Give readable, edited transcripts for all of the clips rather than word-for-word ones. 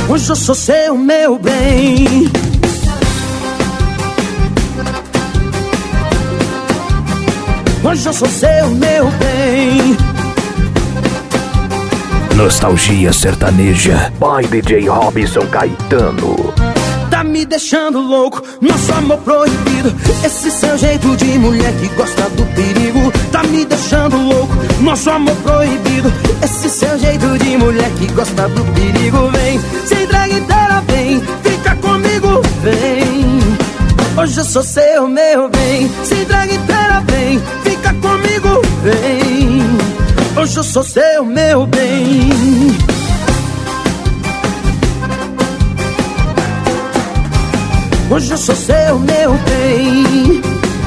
Hoje eu sou seu, meu bem. Hoje eu sou seu, meu bem. Nostalgia sertaneja by DJ Robson Caetano. Tá me deixando louco, nosso amor proibido. Esse seu jeito de mulher que gosta do perigo. Tá me deixando louco, nosso amor proibido. Esse seu jeito de mulher que gosta do perigo. Vem, se entrega inteira, vem, fica comigo, vem. Hoje eu sou seu, meu bem. Se entrega inteira, vem, fica comigo, vem. Hoje eu sou seu, meu bem. Hoje eu sou seu, meu bem.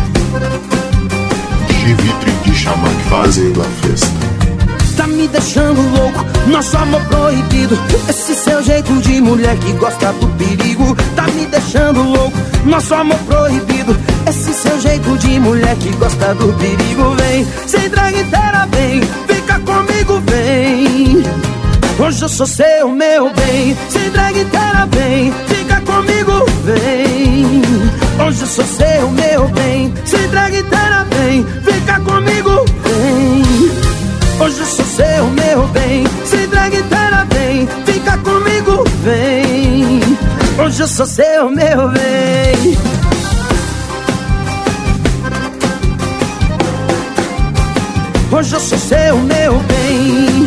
Chivitri de Xamã fazendo a festa. Tá me deixando louco, nosso amor proibido. Esse seu jeito de mulher que gosta do perigo. Tá me deixando louco, nosso amor proibido. Esse seu jeito de mulher que gosta do perigo. Vem, se entrega inteira, vem, fica comigo, vem. Hoje eu sou seu, meu bem. Se entrega inteira, vem, fica comigo, vem. Hoje eu sou seu, meu bem. Se entrega inteira, vem, fica comigo, vem. Hoje eu sou seu, meu bem. Se entrega inteira, vem, fica comigo, vem. Hoje eu sou seu, meu bem. Hoje eu sou seu, meu bem.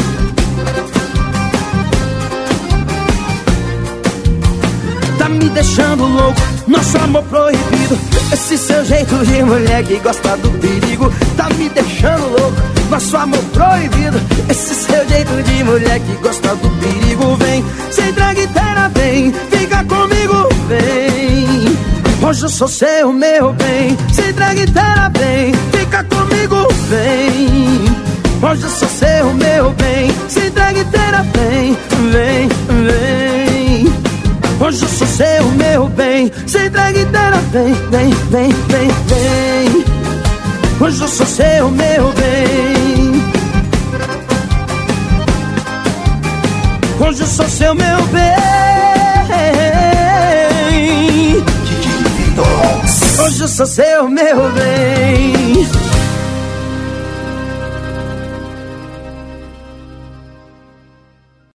Tá me deixando louco, nosso amor proibido. Esse seu jeito de mulher que gosta do perigo. Tá me deixando louco, nosso amor proibido. Esse seu jeito de mulher que gosta do perigo. Vem, se entrega inteira, vem, fica comigo, vem. Hoje eu sou seu, meu bem. Se entrega inteira, vem, fica comigo, vem. Hoje eu sou seu, meu bem. Se entrega inteira, vem, vem, vem. Hoje eu sou seu, meu bem. Se entrega inteira, vem, vem, vem, vem, vem. Hoje eu sou seu, meu bem. Hoje eu sou seu, meu bem. Hoje eu sou seu, meu bem.